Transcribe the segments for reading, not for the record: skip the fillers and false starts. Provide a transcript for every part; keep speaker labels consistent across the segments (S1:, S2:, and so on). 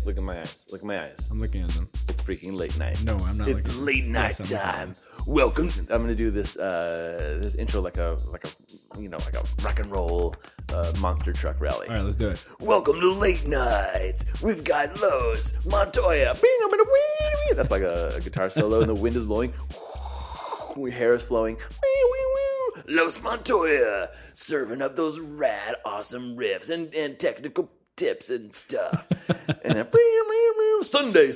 S1: Look at my eyes. Look at my eyes.
S2: I'm looking at them.
S1: It's freaking late night.
S2: No, I'm not.
S1: It's late night time. Welcome. I'm gonna do this this intro like a rock and roll monster truck rally.
S2: All right, let's do it.
S1: Welcome to late nights. We've got Los Montoya. That's like a guitar solo, and the wind is blowing. Your hair is flowing. Los Montoya serving up those rad, awesome riffs and technical tips and stuff. And Sunday.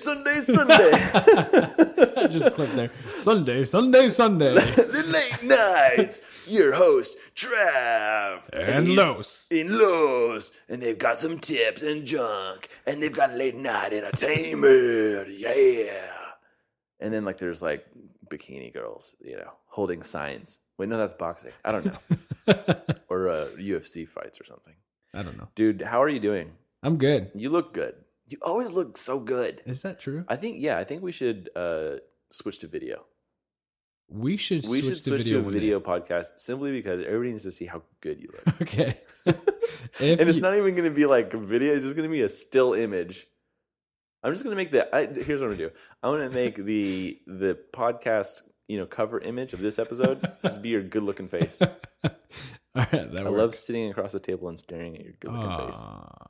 S2: I just clicked there. Sunday.
S1: The late nights. Your host, Trav.
S2: And
S1: he's
S2: Los.
S1: In Los. And they've got some tips and junk. And they've got late night entertainment. Yeah. And then there's bikini girls, holding signs. Wait, no, that's boxing. I don't know. Or UFC fights or something.
S2: I don't know.
S1: Dude, how are you doing?
S2: I'm good.
S1: You look good. You always look so good.
S2: Is that true?
S1: I think we should switch to video.
S2: We should switch to
S1: a video podcast simply because everybody needs to see how good you look.
S2: Okay.
S1: And it's not even going to be like a video. It's just going to be a still image. I'm just going to make here's what I'm going to do. I'm going to make the podcast, cover image of this episode just be your good looking face.
S2: All right,
S1: I love sitting across the table and staring at your good looking face.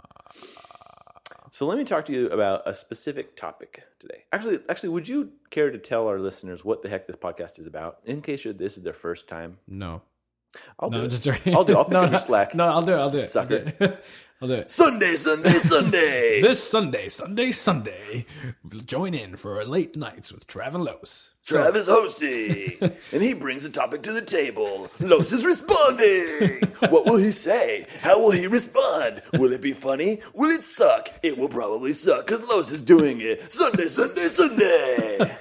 S1: So let me talk to you about a specific topic today. Actually, would you care to tell our listeners what the heck this podcast is about? In case this is their first time.
S2: No.
S1: I'll do it.
S2: Just joking.
S1: I'll do it. I'll pick up your slack.
S2: No, I'll do it.
S1: Sucker.
S2: I'll do it.
S1: Sunday.
S2: This Sunday. Join in for late nights with Trav and Los.
S1: Trav is hosting, and he brings a topic to the table. Los is responding. What will he say? How will he respond? Will it be funny? Will it suck? It will probably suck because Los is doing it. Sunday.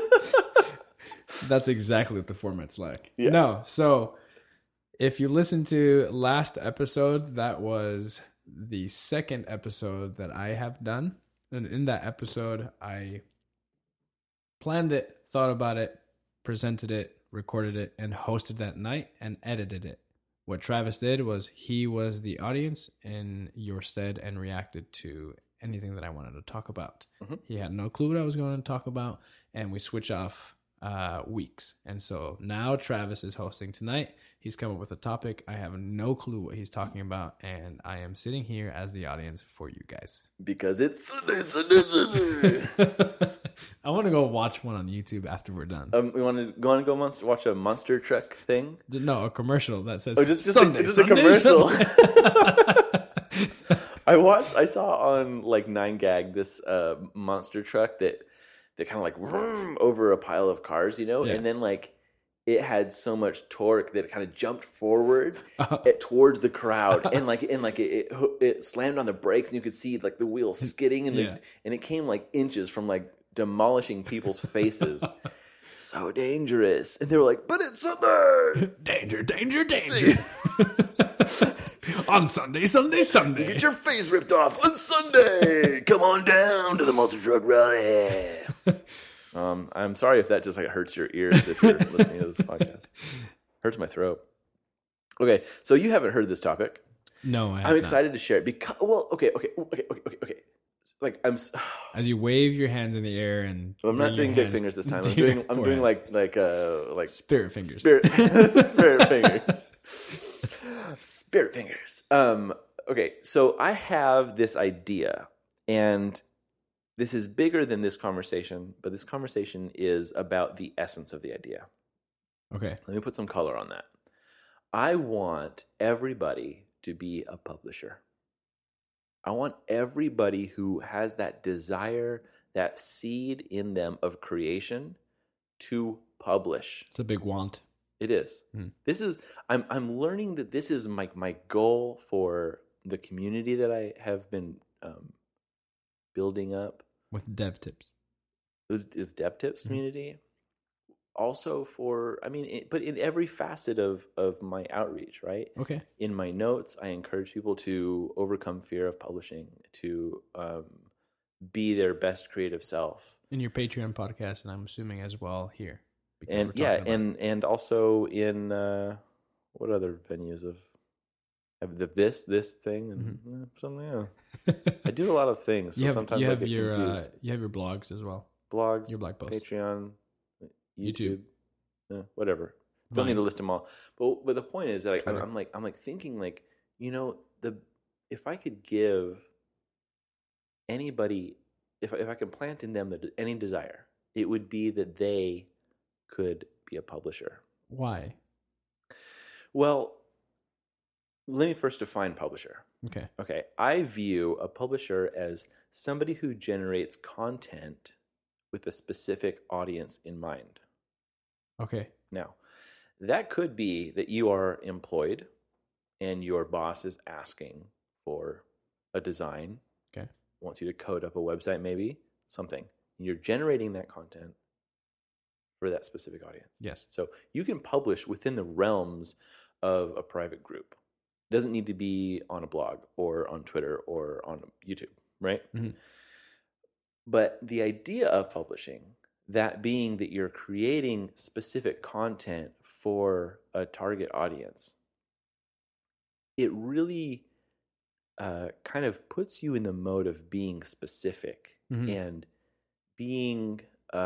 S2: That's exactly what the format's like.
S1: Yeah.
S2: No, so if you listen to last episode, that was the second episode that I have done. And in that episode, I planned it, thought about it, presented it, recorded it, and hosted that night and edited it. What Travis did was he was the audience in your stead and reacted to anything that I wanted to talk about. Mm-hmm. He had no clue what I was going to talk about, and we switch off weeks. And so now Travis is hosting tonight. He's come up with a topic. I have no clue what he's talking about, and I am sitting here as the audience for you guys.
S1: Because it's Sunday.
S2: I want to go watch one on YouTube after we're done.
S1: We want to go watch a monster truck thing?
S2: No, a commercial that says
S1: Sunday. Just a commercial. I saw on 9gag this monster truck that kind of vroom over a pile of cars,
S2: Yeah.
S1: and then it had so much torque that it kind of jumped forward towards the crowd, and it slammed on the brakes, and you could see the wheels skidding, and it came inches from demolishing people's faces. So dangerous, and they were like, "But it's Sunday,
S2: danger." On Sunday.
S1: You get your face ripped off on Sunday. Come on down to the monster truck rally. I'm sorry if that just hurts your ears if you're listening to this podcast. Hurts my throat. Okay, so you haven't heard this topic.
S2: No,
S1: I'm excited to share it because okay.
S2: As you wave your hands in the air and
S1: I'm not doing big fingers this time. I'm doing
S2: spirit fingers.
S1: Spirit fingers. Spirit fingers. Okay, so I have this idea, and this is bigger than this conversation, but this conversation is about the essence of the idea.
S2: Okay.
S1: Let me put some color on that. I want everybody to be a publisher. I want everybody who has that desire, that seed in them of creation to publish.
S2: It's a big want.
S1: It is. This is. I'm learning that this is my goal for the community that I have been building up
S2: with Dev Tips.
S1: With Dev Tips community. Also but in every facet of my outreach, right?
S2: Okay.
S1: In my notes, I encourage people to overcome fear of publishing, to be their best creative self.
S2: In your Patreon podcast, and I'm assuming as well here.
S1: And also in what other venues of this thing and something else. I do a lot of things. So sometimes I get confused.
S2: You have your blogs as well.
S1: Blogs,
S2: your blog posts,
S1: Patreon, YouTube. Whatever. Don't need to list them all. But the point is that I'm like thinking like, if I could give anybody, if I can plant in them any desire, it would be that they could be a publisher.
S2: Why?
S1: Well, let me first define publisher.
S2: Okay.
S1: I view a publisher as somebody who generates content with a specific audience in mind.
S2: Okay.
S1: Now, that could be that you are employed and your boss is asking for a design.
S2: Okay.
S1: Wants you to code up a website, maybe something. And you're generating that content for that specific audience.
S2: Yes.
S1: So you can publish within the realms of a private group. It doesn't need to be on a blog or on Twitter or on YouTube, right?
S2: Mm-hmm.
S1: But the idea of publishing, that being that you're creating specific content for a target audience, it really kind of puts you in the mode of being specific and being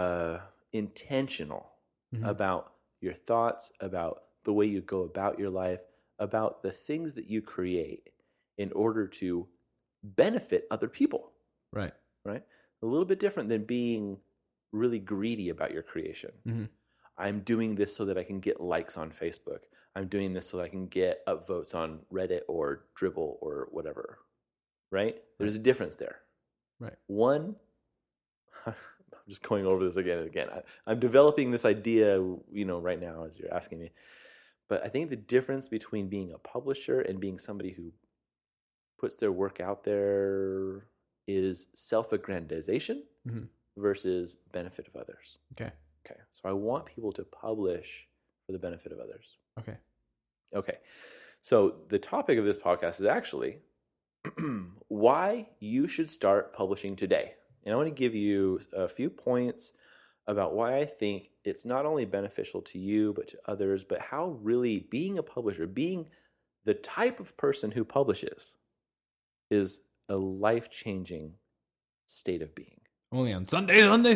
S1: intentional about your thoughts, about the way you go about your life, about the things that you create in order to benefit other people.
S2: Right.
S1: A little bit different than being really greedy about your creation.
S2: Mm-hmm.
S1: I'm doing this so that I can get likes on Facebook. I'm doing this so that I can get upvotes on Reddit or Dribbble or whatever. Right? There's a difference there.
S2: Right.
S1: One, I'm just going over this again and again. I'm developing this idea, right now as you're asking me. But I think the difference between being a publisher and being somebody who puts their work out there is self-aggrandization versus benefit of others.
S2: Okay.
S1: So I want people to publish for the benefit of others. Okay. So the topic of this podcast is actually why you should start publishing today. And I want to give you a few points about why I think it's not only beneficial to you, but to others, but how really being a publisher, being the type of person who publishes, is a life-changing state of being.
S2: Only on Sunday. I'm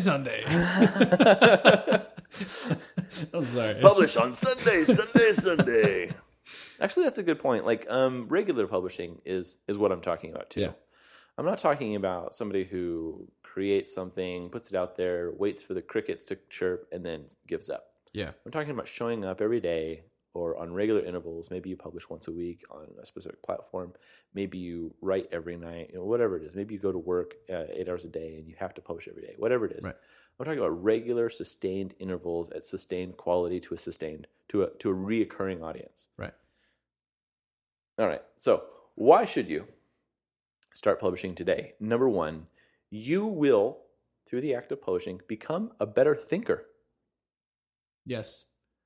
S2: sorry.
S1: Publish on Sunday. Actually, that's a good point. Like regular publishing is what I'm talking about too.
S2: Yeah.
S1: I'm not talking about somebody who creates something, puts it out there, waits for the crickets to chirp, and then gives up.
S2: Yeah.
S1: I'm talking about showing up every day or on regular intervals. Maybe you publish once a week on a specific platform. Maybe you write every night, whatever it is. Maybe you go to work 8 hours a day and you have to publish every day, whatever it is.
S2: Right.
S1: I'm talking about regular, sustained intervals at sustained quality to a reoccurring audience.
S2: Right.
S1: All right. So why should you start publishing today? Number one, you will, through the act of publishing, become a better thinker.
S2: Yes.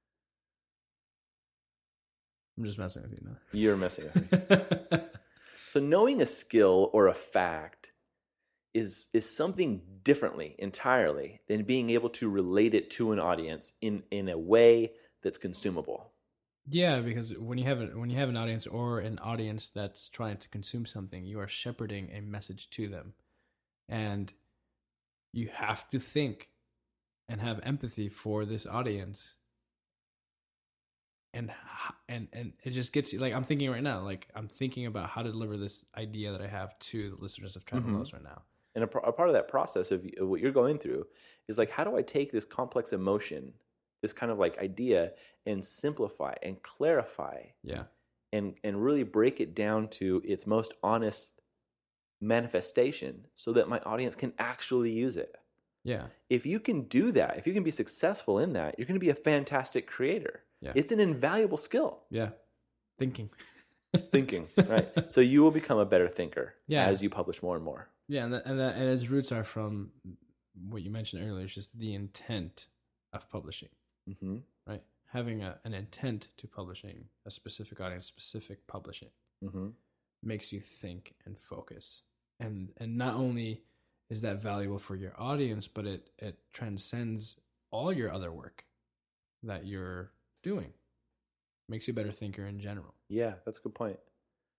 S2: I'm just messing with you now.
S1: You're messing with me. So knowing a skill or a fact is something differently entirely than being able to relate it to an audience in a way that's consumable.
S2: Yeah, because when you have an audience or an audience that's trying to consume something, you are shepherding a message to them, and you have to think and have empathy for this audience. And it just gets you, like, I'm thinking right now, like I'm thinking about how to deliver this idea that I have to the listeners of Travel Lows right now.
S1: And a part of that process of what you're going through is like, how do I take this complex emotion, this kind of like idea, and simplify and clarify, and really break it down to its most honest manifestation so that my audience can actually use it.
S2: Yeah.
S1: If you can do that, if you can be successful in that, you're going to be a fantastic creator.
S2: Yeah.
S1: It's an invaluable skill.
S2: Yeah. Thinking,
S1: right? So you will become a better thinker as you publish more and more.
S2: Yeah, and its roots are from what you mentioned earlier. It's just the intent of publishing, right? Having an intent to publishing, a specific audience, specific publishing, makes you think and focus. And not only is that valuable for your audience, but it transcends all your other work that you're doing. Makes you a better thinker in general.
S1: Yeah, that's a good point.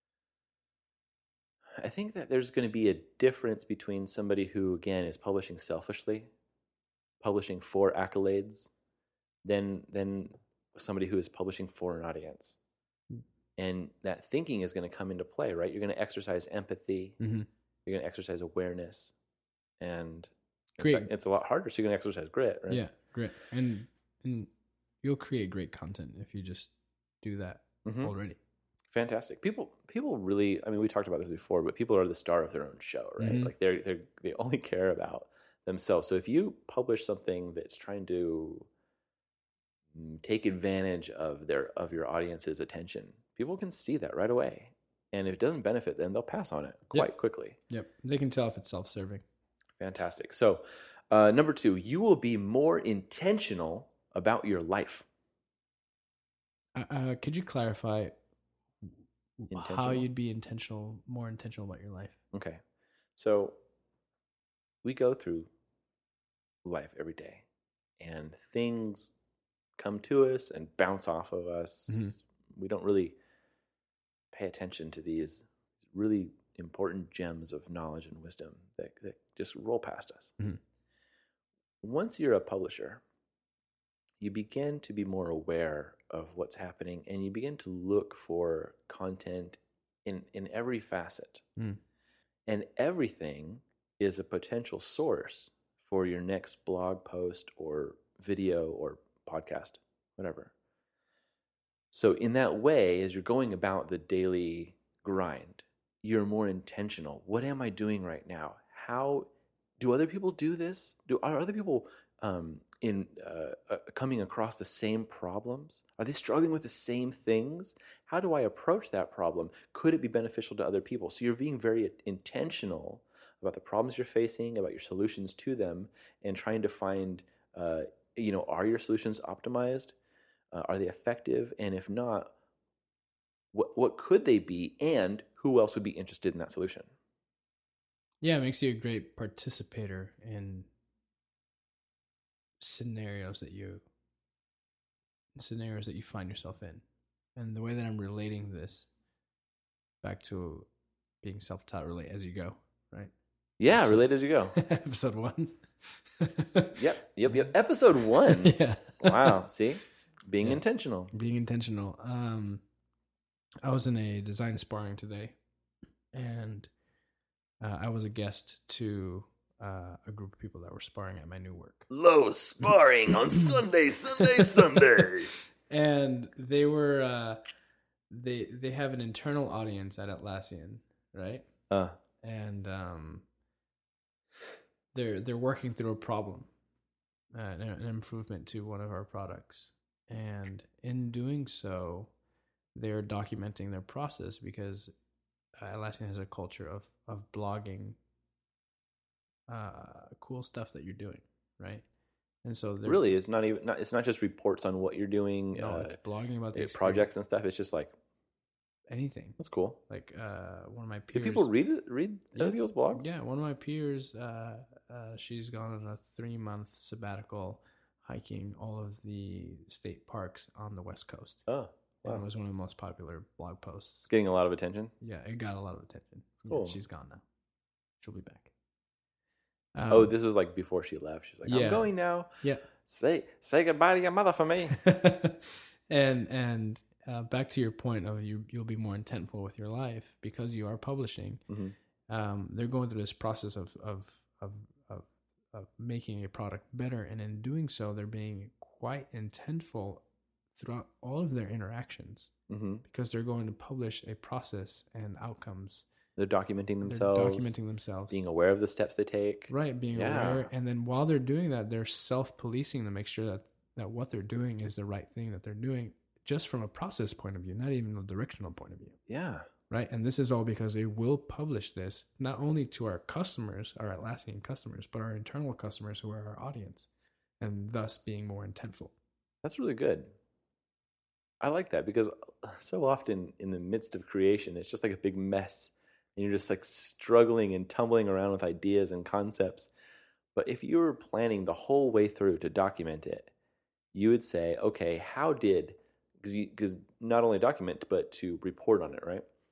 S1: I think that there's going to be a difference between somebody who, again, is publishing selfishly, publishing for accolades, than somebody who is publishing for an audience. And that thinking is going to come into play, right? You're going to exercise empathy.
S2: Mm-hmm.
S1: You're going to exercise awareness. And
S2: Great.
S1: it's a lot harder, so you're going to exercise grit, right?
S2: Yeah, grit. And you'll create great content if you just do that already.
S1: Fantastic. People really, I mean, we talked about this before, but people are the star of their own show, right?
S2: Mm-hmm.
S1: Like they only care about themselves. So if you publish something that's trying to take advantage of your audience's attention, people can see that right away. And if it doesn't benefit them, they'll pass on it quite quickly.
S2: Yep. They can tell if it's self-serving.
S1: Fantastic. So, number 2, you will be more intentional about your life.
S2: Could you clarify how you'd be more intentional about your life?
S1: Okay. So we go through life every day, and things come to us and bounce off of us. Mm-hmm. We don't really pay attention to these really important gems of knowledge and wisdom that just roll past us. Mm-hmm. Once you're a publisher, you begin to be more aware of what's happening, and you begin to look for content in every facet. Mm. And everything is a potential source for your next blog post or video or podcast, whatever. So in that way, as you're going about the daily grind, you're more intentional. What am I doing right now? How do other people do this? Are other people coming across the same problems? Are they struggling with the same things? How do I approach that problem? Could it be beneficial to other people? So you're being very intentional about the problems you're facing, about your solutions to them, and trying to find, are your solutions optimized? Are they effective? And if not, what could they be? And who else would be interested in that solution?
S2: Yeah, it makes you a great participator in scenarios that you find yourself in. And the way that I'm relating this back to being self-taught, relate as you go, right?
S1: Yeah, relate as you go.
S2: Episode 1.
S1: Yep. Episode 1.
S2: Yeah.
S1: Wow. See? Being intentional.
S2: Being intentional. I was in a design sparring today, and I was a guest to a group of people that were sparring at my new work.
S1: Lowe's sparring on Sunday.
S2: And they were they have an internal audience at Atlassian, right? And they're working through a problem, an improvement to one of our products, and in doing so, they're documenting their process because Atlassian has a culture of blogging cool stuff that you're doing, right? And so
S1: really, it's not just reports on what you're doing.
S2: No, it's blogging about the
S1: projects and stuff. It's just like
S2: anything.
S1: That's cool.
S2: Like one of my peers.
S1: Do people read other people's blogs?
S2: Yeah, one of my peers. She's gone on a 3-month sabbatical, hiking all of the state parks on the West Coast.
S1: Oh. Wow.
S2: And it was one of the most popular blog posts.
S1: It's getting a lot of attention?
S2: Yeah, it got a lot of attention.
S1: Cool.
S2: Yeah, she's gone now. She'll be back.
S1: This was like before she left. She's like, I'm going now.
S2: Yeah.
S1: Say goodbye to your mother for me.
S2: And back to your point of you'll be more intentful with your life because you are publishing. Mm-hmm. They're going through this process of making a product better. And in doing so, they're being quite intentful throughout all of their interactions, mm-hmm. because they're going to publish a process and outcomes.
S1: They're documenting themselves. Being aware of the steps they take.
S2: Right, being aware. And then while they're doing that, they're self-policing to make sure that what they're doing is the right thing that they're doing, just from a process point of view, not even a directional point of view.
S1: Yeah.
S2: Right, and this is all because they will publish this not only to our customers, our Atlassian customers, but our internal customers who are our audience, and thus being more intentful.
S1: That's really good. I like that because so often in the midst of creation, it's just like a big mess. And you're just like struggling and tumbling around with ideas and concepts. But if you were planning the whole way through to document it, you would say, okay, because not only document, but to report on it, right?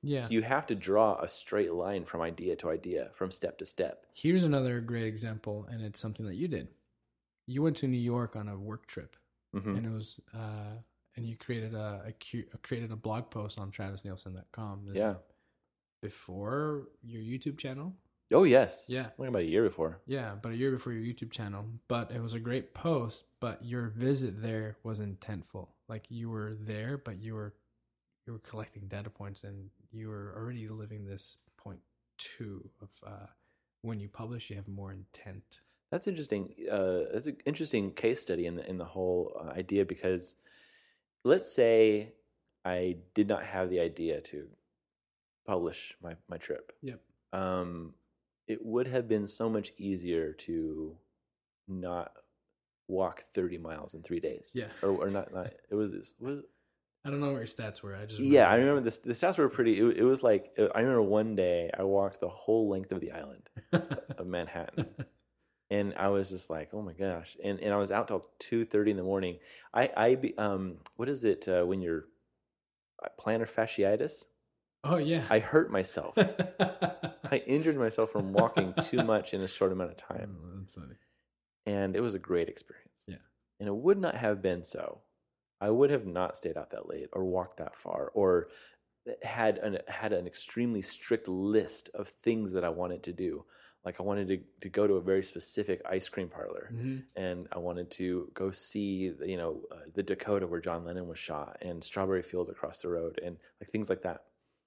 S2: Yeah.
S1: So you have to draw a straight line from idea to idea, from step to step.
S2: Here's another great example, and it's something that you did. You went to New York on a work trip,
S1: Mm-hmm.
S2: and it was and you created created a blog post on TravisNielsen.com.
S1: Yeah.
S2: Before your YouTube channel.
S1: Oh, yes.
S2: Yeah.
S1: Like about a year before.
S2: Yeah, but a year before your YouTube channel. But it was a great post, but your visit there was intentful. Like you were there, but you were collecting data points, and you were already living this point 2 of when you publish, you have more intent.
S1: That's interesting. That's an interesting case study in the whole idea, because let's say I did not have the idea to publish my trip.
S2: Yep.
S1: It would have been so much easier to not walk 30 miles in 3 days.
S2: Yeah.
S1: Or not. It was
S2: I don't know what your stats were.
S1: I remember this. The stats were pretty. It was like, I remember one day I walked the whole length of the island of Manhattan, and I was just like, oh my gosh! And I was out till 2:30 in the morning. What is it when you're plantar fasciitis?
S2: Oh yeah.
S1: I hurt myself. I injured myself from walking too much in a short amount of time.
S2: Oh, that's funny.
S1: And it was a great experience.
S2: Yeah.
S1: And it would not have been so. I would have not stayed out that late or walked that far or had an extremely strict list of things that I wanted to do. Like I wanted to go to a very specific ice cream parlor,
S2: Mm-hmm.
S1: and I wanted to go see the Dakota where John Lennon was shot, and Strawberry Fields across the road, and like things like that.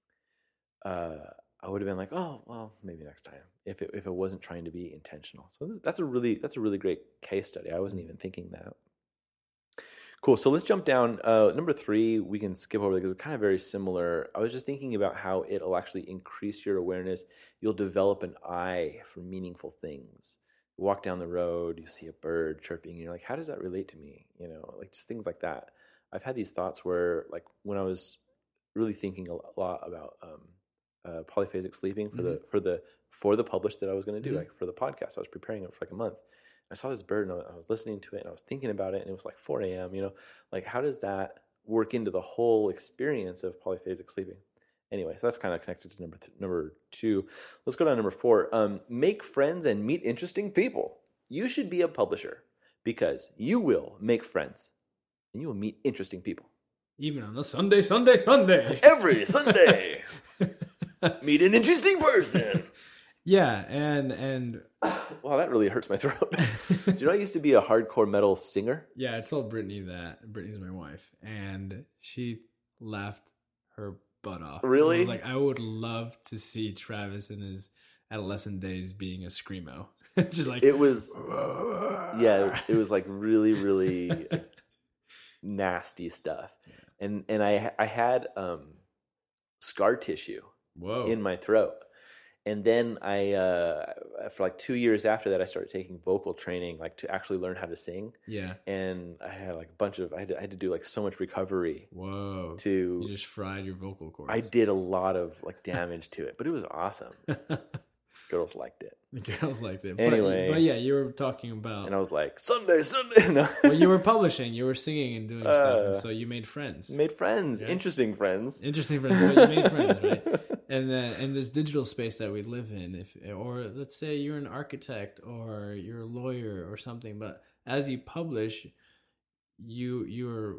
S1: I would have been like, oh well, maybe next time if it wasn't trying to be intentional. So that's a really great case study. I wasn't even thinking that. Cool. So let's jump down. Number 3, we can skip over because it's kind of very similar. I was just thinking about how it'll actually increase your awareness. You'll develop an eye for meaningful things. You walk down the road, you see a bird chirping, and you're like, how does that relate to me? Like just things like that. I've had these thoughts where, like, when I was really thinking a lot about polyphasic sleeping for the publish that I was going to do, like for the podcast, I was preparing it for like a month. I saw this bird and I was listening to it and I was thinking about it, and it was like 4 a.m. Like how does that work into the whole experience of polyphasic sleeping? Anyway, so that's kind of connected to number 2. Let's go down to number 4. Make friends and meet interesting people. You should be a publisher because you will make friends and you will meet interesting people.
S2: Even on a Sunday.
S1: Every Sunday. Meet an interesting person.
S2: Yeah, and
S1: wow, that really hurts my throat. Do you know I used to be a hardcore metal singer?
S2: Yeah, I told Brittany that. Brittany's my wife, and she laughed her butt off.
S1: Really?
S2: I was like, I would love to see Travis in his adolescent days being a screamo. Just like
S1: it was. Yeah, it was like really, really nasty stuff, and I had scar tissue.
S2: Whoa.
S1: In my throat. And then for like 2 years after that, I started taking vocal training, like to actually learn how to sing.
S2: Yeah.
S1: And I had like I had to do like so much recovery.
S2: Whoa.
S1: You
S2: just fried your vocal cords.
S1: I did a lot of like damage to it, but it was awesome. Girls liked it.
S2: Girls liked it.
S1: Anyway.
S2: But yeah, you were talking about.
S1: And I was like, Sunday. No.
S2: Well, you were publishing, you were singing and doing stuff, and so you made friends.
S1: Made friends. Yeah. Interesting friends.
S2: But you made friends, right? And in this digital space that we live in, or let's say you're an architect or you're a lawyer or something, but as you publish, you're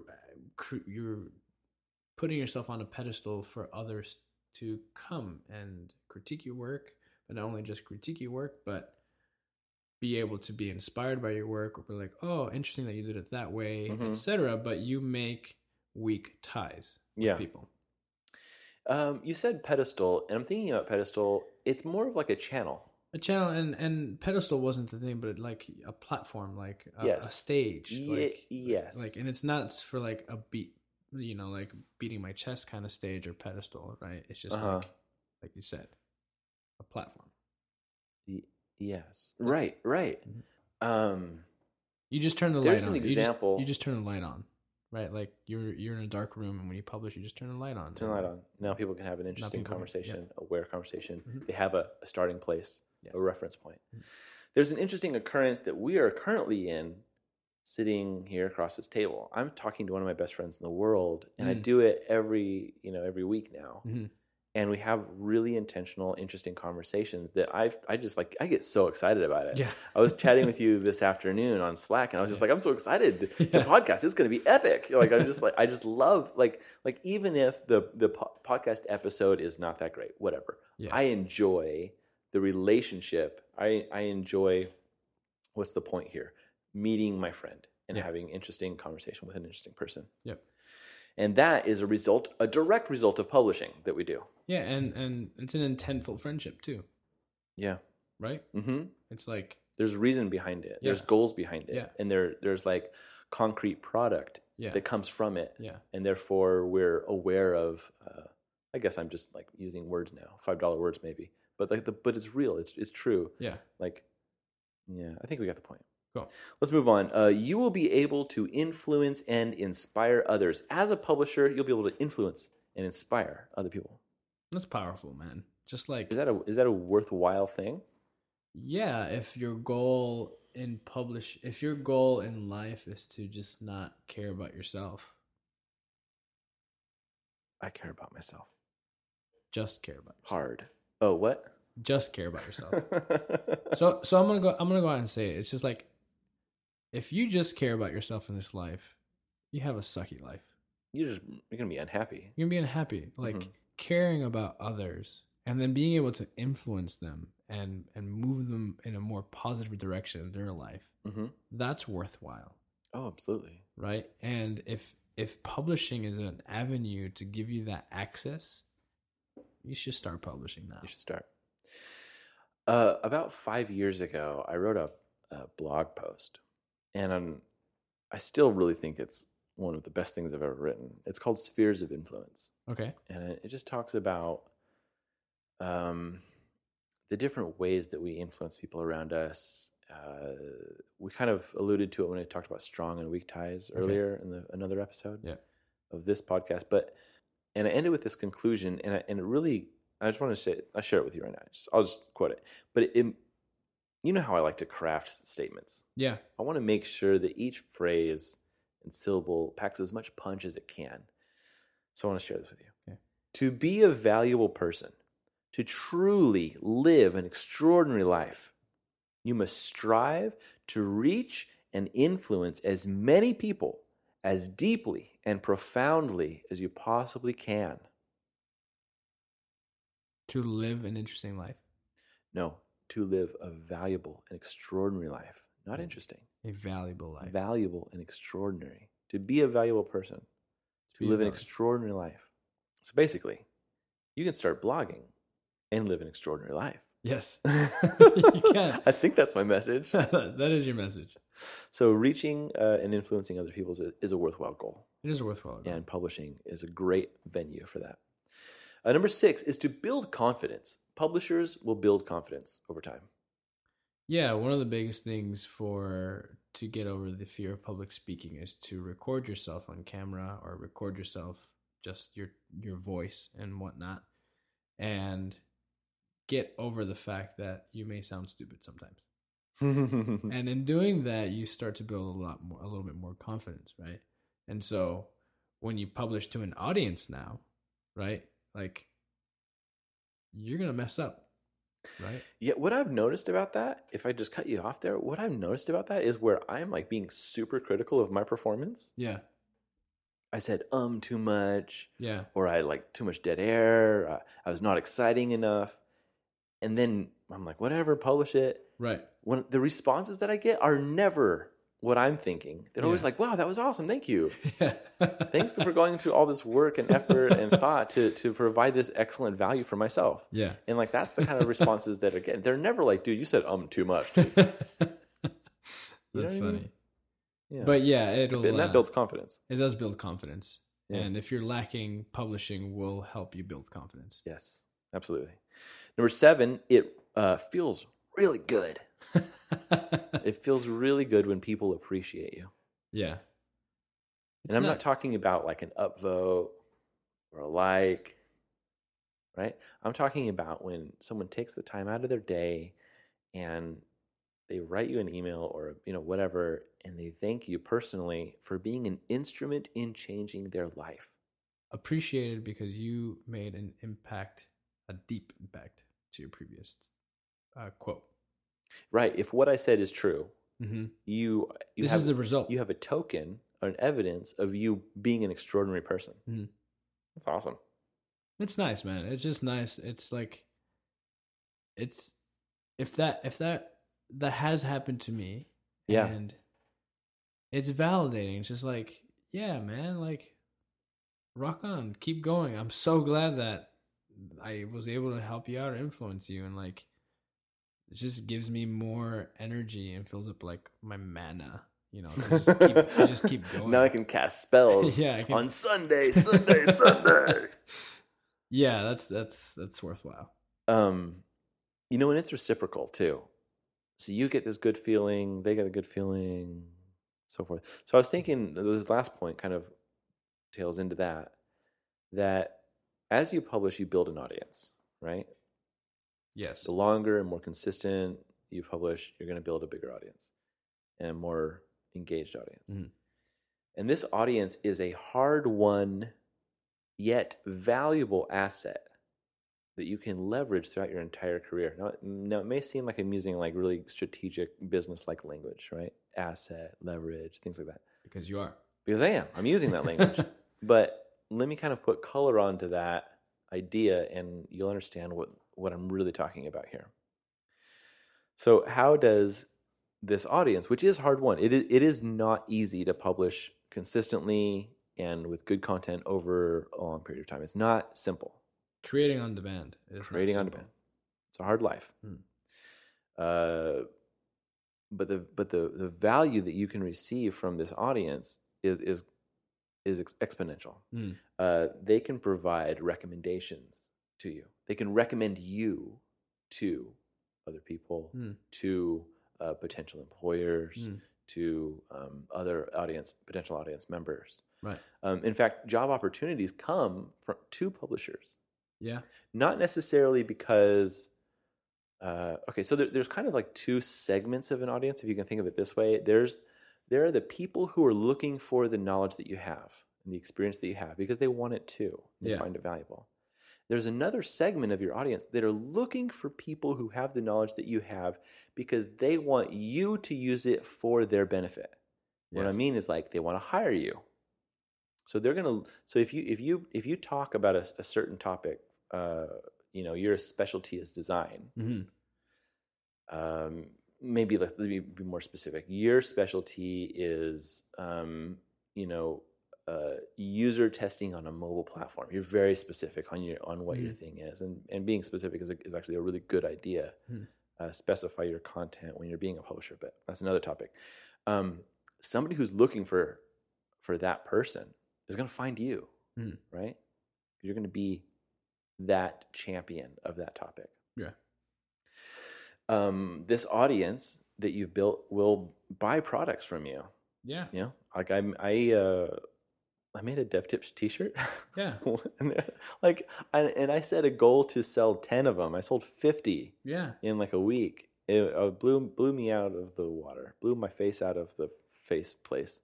S2: putting yourself on a pedestal for others to come and critique your work, but not only just critique your work, but be able to be inspired by your work, or be like, oh, interesting that you did it that way, etc. But you make weak ties with people.
S1: You said pedestal, and I'm thinking about pedestal. It's more of like a channel.
S2: A channel, and pedestal wasn't the thing, but like a platform, like a stage.
S1: Yes.
S2: Like, and it's not for like a beat, like beating my chest kind of stage or pedestal, right? It's just like you said, a platform.
S1: Yes. Right.
S2: You just turn the light on.
S1: There's an example.
S2: You just turn the light on. Right, like you're in a dark room, and when you publish, you just turn the light on.
S1: Turn the light on. Now people can have an interesting conversation, aware conversation. They have a starting place, a reference point. There's an interesting occurrence that we are currently in, sitting here across this table. I'm talking to one of my best friends in the world, and I do it every week now. and we have really intentional, interesting conversations that I just like. I get so excited about it.
S2: Yeah.
S1: I was chatting with you this afternoon on Slack, and I was just like, I'm so excited. The podcast is going to be epic. Like I'm just like, I just love like even if the podcast episode is not that great, whatever.
S2: Yeah.
S1: I enjoy the relationship. I enjoy, what's the point here? Meeting my friend and having interesting conversation with an interesting person.
S2: Yep.
S1: And that is a direct result of publishing that we do.
S2: Yeah, and it's an intentful friendship too.
S1: Yeah.
S2: Right?
S1: Mm-hmm.
S2: It's like
S1: there's reason behind it.
S2: Yeah.
S1: There's goals behind it.
S2: Yeah.
S1: And there's like concrete product that comes from it.
S2: Yeah.
S1: And therefore we're aware of, I guess I'm just like using words now, $5 words maybe, but like but it's real. It's true.
S2: Yeah.
S1: Like, yeah, I think we got the point.
S2: Cool.
S1: Let's move on. You will be able to influence and inspire others. As a publisher, you'll be able to influence and inspire other people.
S2: That's powerful, man. Just like
S1: Is that a worthwhile thing?
S2: yeah, if your goal in life is to just not care about yourself.
S1: I care about myself.
S2: Just care about yourself.
S1: Hard. Oh, what?
S2: Just care about yourself. So I'm gonna go out and say it. It's just like if you just care about yourself in this life, you have a sucky life.
S1: You're gonna be unhappy.
S2: You're gonna be unhappy. Like caring about others and then being able to influence them and move them in a more positive direction in their life.
S1: Mm-hmm.
S2: That's worthwhile.
S1: Oh, absolutely. Right.
S2: And if publishing is an avenue to give you that access, you should start publishing now.
S1: You should start. About 5 years ago, I wrote a blog post, and I still really think it's one of the best things I've ever written. It's called Spheres of Influence.
S2: Okay.
S1: And it just talks about the different ways that we influence people around us. We kind of alluded to it when I talked about strong and weak ties earlier in another episode of this podcast. And I ended with this conclusion, and it really, I just want to I'll share it with you right now. I'll just quote it. But you know how I like to craft statements.
S2: Yeah.
S1: I want to make sure that each phrase and syllable packs as much punch as it can. So I want to share this with you.
S2: Okay.
S1: To be a valuable person, to truly live an extraordinary life, you must strive to reach and influence as many people as deeply and profoundly as you possibly can.
S2: To live an interesting life?
S1: No, to live a valuable and extraordinary life. Not interesting.
S2: A valuable life.
S1: Valuable and extraordinary. To be a valuable person. To live an extraordinary life. So basically, you can start blogging and live an extraordinary life.
S2: Yes. You can.
S1: I think that's my message.
S2: That is your message.
S1: So reaching and influencing other people is a worthwhile goal.
S2: It is a worthwhile goal.
S1: And publishing is a great venue for that. Number 6 is to build confidence. Publishers will build confidence over time.
S2: Yeah, one of the biggest things to get over the fear of public speaking is to record yourself on camera or record yourself, just your voice and whatnot, and get over the fact that you may sound stupid sometimes. And in doing that, you start to build a little bit more confidence, right? And so when you publish to an audience now, right, like you're going to mess up. Right.
S1: Yeah. What I've noticed about that, if I just cut you off there, what I've noticed about that is where I'm like being super critical of my performance.
S2: Yeah.
S1: I said too much.
S2: Yeah.
S1: Or I like too much dead air. I was not exciting enough. And then I'm like, whatever, publish it.
S2: Right.
S1: When the responses that I get are never what I'm thinking. They're always like, wow, that was awesome. Thank you. Thanks for going through all this work and effort and thought to provide this excellent value for myself.
S2: Yeah.
S1: And like, that's the kind of responses that are getting. They're never like, dude, you said too much. Dude.
S2: That's funny.
S1: I mean? Yeah.
S2: But yeah,
S1: and that builds confidence.
S2: It does build confidence.
S1: Yeah.
S2: And if you're lacking, publishing will help you build confidence.
S1: Yes, absolutely. Number 7, it feels really good. It feels really good when people appreciate you.
S2: Yeah.
S1: And I'm not talking about like an upvote or a like, right? I'm talking about when someone takes the time out of their day and they write you an email or whatever, and they thank you personally for being an instrument in changing their life.
S2: appreciated because you made an impact, a deep impact to your previous quote.
S1: Right. If what I said is true,
S2: Mm-hmm.
S1: you
S2: This
S1: have,
S2: is the result.
S1: You have a token or an evidence of you being an extraordinary person.
S2: Mm-hmm.
S1: That's awesome.
S2: It's nice, man. It's just nice. It's like, it's if that has happened to me,
S1: Yeah.
S2: and it's validating. It's just like, yeah, man, like, rock on, keep going. I'm so glad that I was able to help you out or influence you, and like, it just gives me more energy and fills up like my mana, you know, to just keep going.
S1: Now I can cast spells.
S2: Yeah, I can.
S1: On Sunday.
S2: Yeah, that's worthwhile.
S1: You know, and it's reciprocal too. So you get this good feeling, they get a good feeling, so forth. So I was thinking this last point kind of tails into that as you publish, you build an audience, right?
S2: Yes.
S1: The longer and more consistent you publish, you're going to build a bigger audience and a more engaged audience.
S2: Mm. And
S1: this audience is a hard-won yet valuable asset that you can leverage throughout your entire career. Now it may seem like I'm using like really strategic business-like language, right? Asset, leverage, things like that.
S2: Because you are.
S1: Because I am. I'm using that language. But let me kind of put color onto that idea, and you'll understand what I'm really talking about here. So how does this audience, which is hard-won, it is not easy to publish consistently and with good content over a long period of time. It's not simple.
S2: Creating on demand is
S1: creating on demand. It's a hard life. But the value that you can receive from this audience is exponential. They can provide recommendations to you. They can recommend you to other people, to potential employers, to other potential audience members.
S2: Right.
S1: In fact, job opportunities come to publishers.
S2: Yeah.
S1: Not necessarily because, okay, so there's kind of like two segments of an audience, if you can think of it this way. There are the people who are looking for the knowledge that you have and the experience that you have because they want it too. They find it valuable. There's another segment of your audience that are looking for people who have the knowledge that you have because they want you to use it for their benefit. Yes. What I mean is like they want to hire you. So they're gonna. So if you talk about a certain topic, your specialty is design. Mm-hmm. Maybe let me be more specific. Your specialty is, user testing on a mobile platform. You're very specific on what your thing is, and being specific is actually a really good idea. Specify your content when you're being a publisher, but that's another topic. Somebody who's looking for that person is going to find you, right? You're going to be that champion of that topic.
S2: Yeah.
S1: This audience that you've built will buy products from you.
S2: Yeah.
S1: You know, like I made a DevTips t-shirt.
S2: Yeah.
S1: and I set a goal to sell 10 of them. I sold 50.
S2: Yeah.
S1: In like a week. It blew me out of the water. Blew my face out of the face place.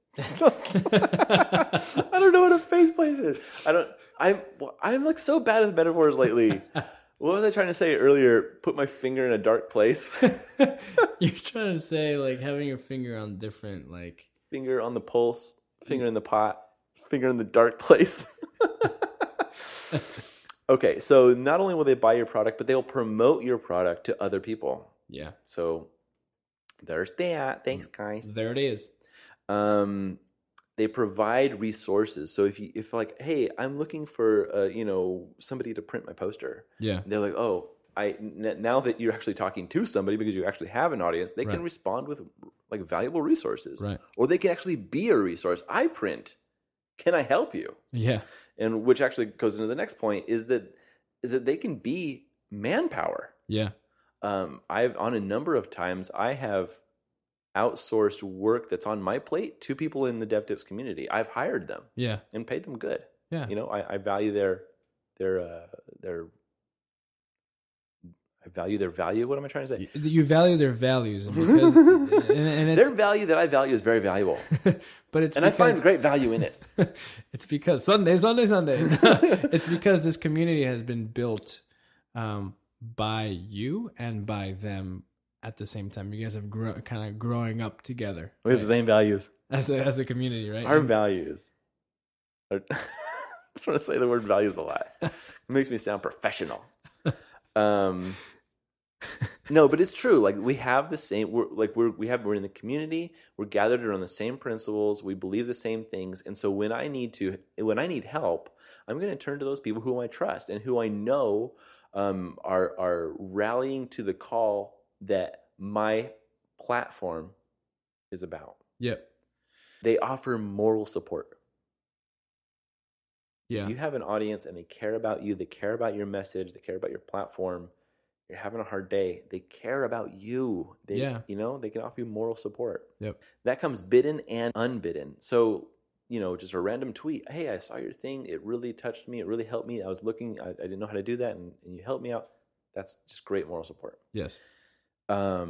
S1: I don't know what a face place is. I'm like so bad at metaphors lately. What was I trying to say earlier? Put my finger in a dark place.
S2: You're trying to say like having your finger on different like
S1: finger on the pulse, finger in the pot, finger in the dark place. Okay, so not only will they buy your product, but they will promote your product to other people.
S2: Yeah.
S1: So there's that. Thanks, guys.
S2: There it is.
S1: They provide resources. So if like, hey, I'm looking for somebody to print my poster.
S2: Yeah.
S1: They're like, oh, now that you're actually talking to somebody because you actually have an audience, they can respond with like valuable resources.
S2: Right.
S1: Or they can actually be a resource. I print. Can I help you?
S2: Yeah.
S1: And which actually goes into the next point is that they can be manpower.
S2: Yeah.
S1: I've on a number of times I have outsourced work that's on my plate to people in the DevTips community. I've hired them.
S2: Yeah.
S1: And paid them good.
S2: Yeah.
S1: I value their value their value. What am I trying to say?
S2: You value their values, and because and it's,
S1: Their value that I value is very valuable,
S2: but it's
S1: and I find great value in it.
S2: It's because Sunday. It's because this community has been built by you and by them at the same time. You guys have kind of growing up together.
S1: We have the same values
S2: as a community, right?
S1: Our values. I just want to say the word values a lot. It makes me sound professional. No, but it's true. Like we have the same. We're in the community. We're gathered around the same principles. We believe the same things. And so when I need help, I'm going to turn to those people who I trust and who I know are rallying to the call that my platform is about.
S2: Yep.
S1: They offer moral support.
S2: Yeah.
S1: You have an audience and they care about you. They care about your message. They care about your platform. You're having a hard day. They care about you. They can offer you moral support.
S2: Yep.
S1: That comes bidden and unbidden. So, just a random tweet. Hey, I saw your thing. It really touched me. It really helped me. I was looking. I didn't know how to do that, and you helped me out. That's just great moral support.
S2: Yes.
S1: As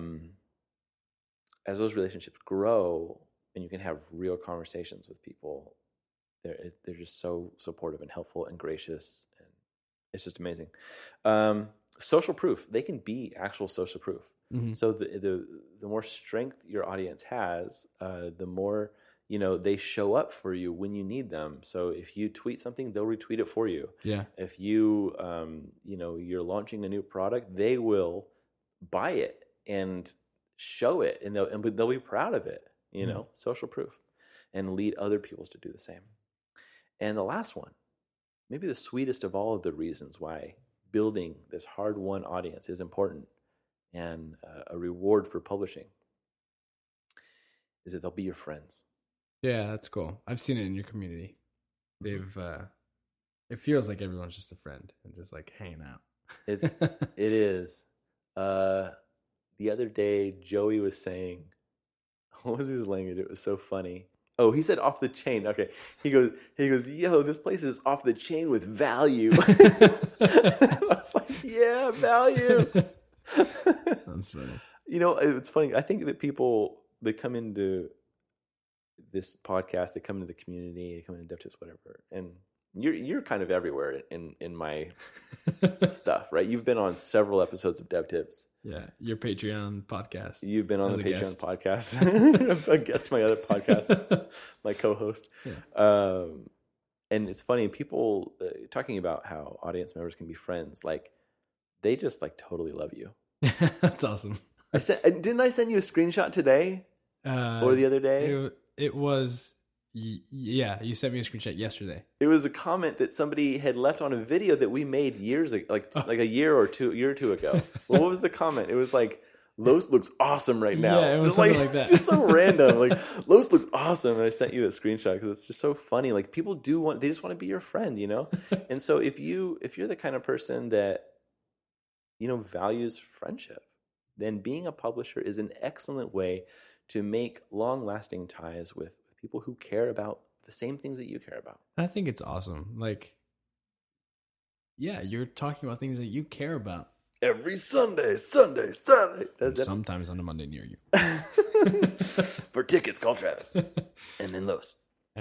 S1: those relationships grow and you can have real conversations with people, they're just so supportive and helpful and gracious, and it's just amazing. Social proof. They can be actual social proof. Mm-hmm. So the more strength your audience has, the more they show up for you when you need them. So if you tweet something, they'll retweet it for you.
S2: Yeah.
S1: If you you're launching a new product, they will buy it and show it, and they'll be proud of it. Social proof, and lead other people to do the same. And the last one, maybe the sweetest of all of the reasons why building this hard-won audience is important and a reward for publishing, is that they'll be your friends.
S2: Yeah, that's cool. I've seen it in your community. They've it feels like everyone's just a friend and just like hanging out.
S1: It is. The other day, Joey was saying, what was his language? It was so funny. Oh, he said off the chain. Okay. He goes, yo, this place is off the chain with value. I was like, yeah, value.
S2: That's funny.
S1: It's funny. I think that people, they come into this podcast, they come into the community, they come into DevTips, whatever. And you're kind of everywhere in my stuff, right? You've been on several episodes of DevTips.
S2: Yeah, your Patreon podcast.
S1: You've been on the Patreon podcast. A guest to my other podcast, my co-host. Yeah. And it's funny, people talking about how audience members can be friends. Like, they just like totally love you.
S2: That's awesome.
S1: Didn't I send you a screenshot today or the other day?
S2: It was. Yeah, you sent me a screenshot yesterday.
S1: It was a comment that somebody had left on a video that we made years ago, like a year or two ago. Well, what was the comment? It was like, Los looks awesome right now.
S2: Yeah, it was something like that.
S1: Just so random. Like, Los looks awesome. And I sent you that screenshot because it's just so funny. Like, people they just want to be your friend, And so if you're the kind of person that, values friendship, then being a publisher is an excellent way to make long-lasting ties with people who care about the same things that you care about.
S2: I think it's awesome. Like, yeah, you're talking about things that you care about.
S1: Every Sunday.
S2: Sometimes on a Monday near you.
S1: For tickets, call Travis. And then Los.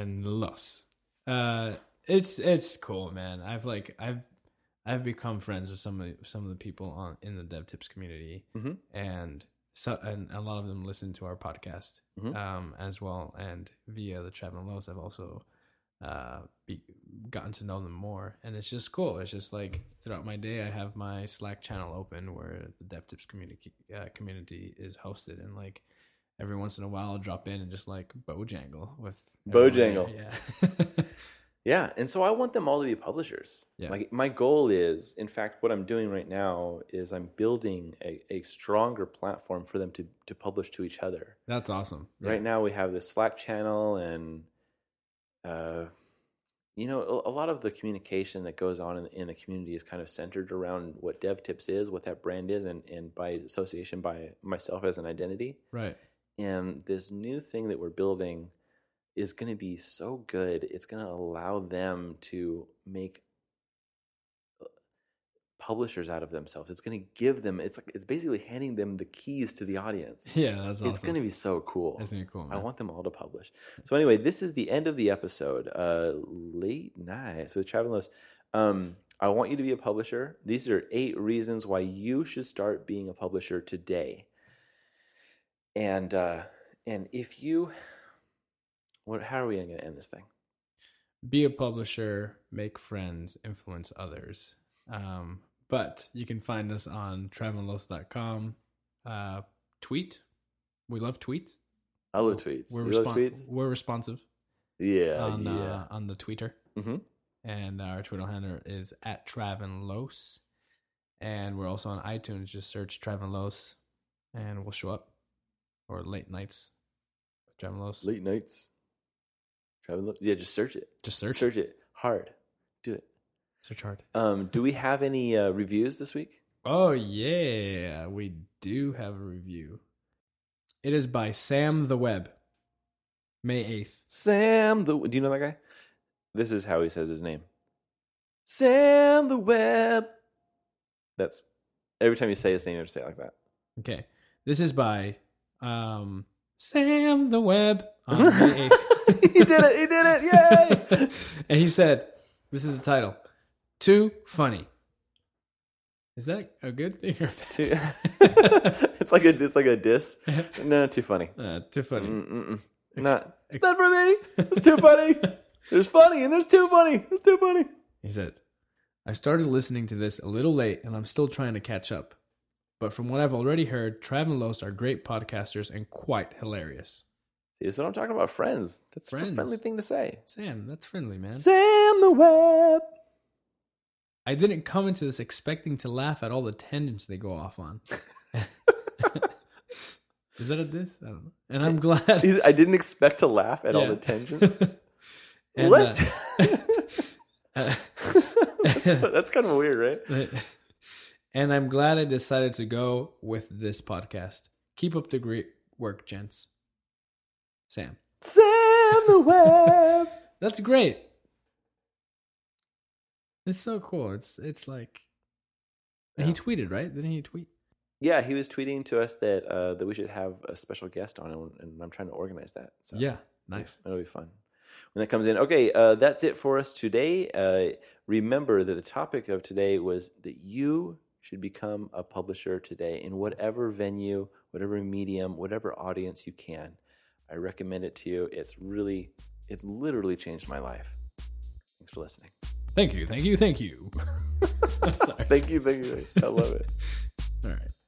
S2: It's cool, man. I've become friends with some of the people in the DevTips community, mm-hmm. and a lot of them listen to our podcast, mm-hmm. As well. And via the Trav and Los, I've also gotten to know them more, and it's just cool. It's just like throughout my day, I have my Slack channel open where the DevTips community is hosted, and like every once in a while, I'll drop in and just like Bojangle with
S1: Bojangle.
S2: Yeah.
S1: Yeah, and so I want them all to be publishers. Yeah. Like, my goal is, in fact, what I'm doing right now is I'm building a stronger platform for them to publish to each other.
S2: That's awesome.
S1: Yeah. Right now we have this Slack channel, and a lot of the communication that goes on in the community is kind of centered around what DevTips is, what that brand is, and by association by myself as an identity.
S2: Right.
S1: And this new thing that we're building is going to be so good. It's going to allow them to make publishers out of themselves. It's going to give them, it's basically handing them the keys to the audience.
S2: Yeah, that's awesome.
S1: It's going to be so cool.
S2: That's going to be cool, man.
S1: I want them all to publish. So anyway, this is the end of the episode. Late nights with Trav and Los. I want you to be a publisher. These are 8 reasons why you should start being a publisher today. And if you, how are we going to end this thing?
S2: Be a publisher, make friends, influence others. But you can find us on travandlos.com. Tweet. We love tweets.
S1: I love tweets.
S2: We're,
S1: love tweets?
S2: We're responsive.
S1: Yeah,
S2: on the Twitter.
S1: Mm-hmm.
S2: And our Twitter handle is @TravanLos. And we're also on iTunes. Just search Travanlos and we'll show up. Or Late Nights with Travanlos.
S1: Late Nights. Travanlos. Yeah, just search it.
S2: Just search
S1: it. Hard. Do it.
S2: Search hard.
S1: Do we have any reviews this week?
S2: Oh, yeah. We do have a review. It is by Sam the Web. May 8th.
S1: Sam the... Do you know that guy? This is how he says his name. Sam the Web. That's... Every time you say his name, you have to say it like that.
S2: Okay. This is by Sam the Web on May 8th.
S1: He did it! Yay!
S2: And he said, this is the title. Too funny. Is that a good thing or bad?
S1: It's like a diss. No, too funny.
S2: Too funny.
S1: It's not for me. It's too funny. There's funny and there's too funny. It's too funny.
S2: He said, I started listening to this a little late and I'm still trying to catch up. But from what I've already heard, Trav and Los are great podcasters and quite hilarious.
S1: See, that's what I'm talking about. Friends. That's a friendly thing to say.
S2: Sam, that's friendly, man.
S1: Sam the Web.
S2: I didn't come into this expecting to laugh at all the tangents they go off on. Is that a diss? I don't know. And I'm glad.
S1: I didn't expect to laugh at all the tangents.
S2: And,
S1: what? That's kind of weird, right?
S2: And I'm glad I decided to go with this podcast. Keep up the great work, gents. Sam.
S1: Sam the Web.
S2: That's great. It's so cool. It's like, and he tweeted, right? Didn't he tweet?
S1: Yeah, he was tweeting to us that we should have a special guest on, and I'm trying to organize that. So
S2: yeah, nice.
S1: That'll be fun when that comes in. Okay, that's it for us today. Remember that the topic of today was that you should become a publisher today in whatever venue, whatever medium, whatever audience you can. I recommend it to you. It's literally changed my life. Thanks for listening.
S2: Thank you.
S1: Sorry. Thank you. I love it.
S2: All right.